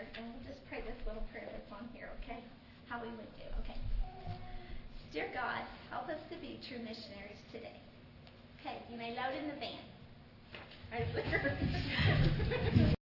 and we'll just pray this little prayer that's on here, okay? How we would do, okay? Dear God, help us to be true missionaries today. Okay, you may load in the van.